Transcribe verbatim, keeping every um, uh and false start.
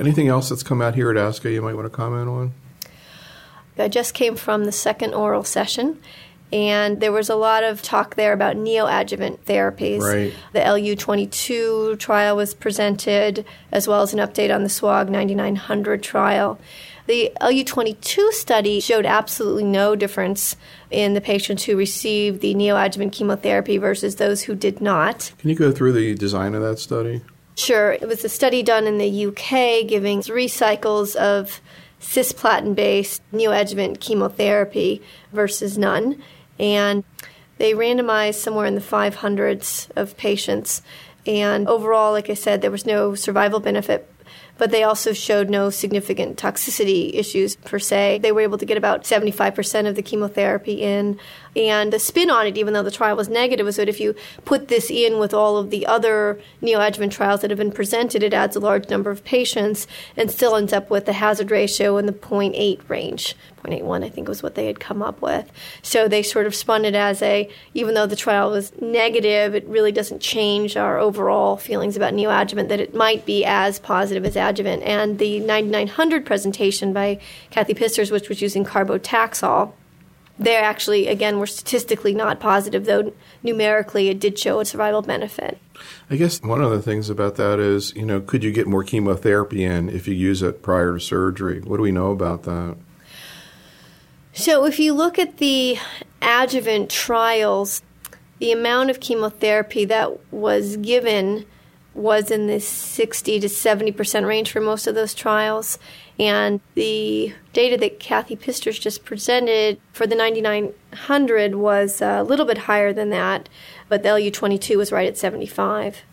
Anything else that's come out here at ASCO you might want to comment on? I just came from the second oral session, and there was a lot of talk there about neoadjuvant therapies. Right. The L U twenty-two trial was presented, as well as an update on the S W O G ninety-nine hundred trial. The L U twenty-two study showed absolutely no difference in the patients who received the neoadjuvant chemotherapy versus those who did not. Can you go through the design of that study? Sure. It was a study done in the U K giving three cycles of cisplatin-based neoadjuvant chemotherapy versus none. And they randomized somewhere in the five hundreds of patients. And overall, like I said, there was no survival benefit, but they also showed no significant toxicity issues per se. They were able to get about seventy-five percent of the chemotherapy in. And the spin on it, even though the trial was negative, was that if you put this in with all of the other neoadjuvant trials that have been presented, it adds a large number of patients and still ends up with a hazard ratio in the zero point eight range. zero point eight one, I think, was what they had come up with. So they sort of spun it as a, even though the trial was negative, it really doesn't change our overall feelings about neoadjuvant, that it might be as positive as adjuvant. And the ninety-nine hundred presentation by Kathy Pisters, which was using carbotaxol, they actually, again, were statistically not positive, though numerically it did show a survival benefit. I guess one of the things about that is, you know, could you get more chemotherapy in if you use it prior to surgery? What do we know about that? So if you look at the adjuvant trials, the amount of chemotherapy that was given was in the sixty to seventy percent range for most of those trials. And the data that Kathy Pisters just presented for the ninety-nine hundred was a little bit higher than that, but the L U twenty-two was right at seventy-five.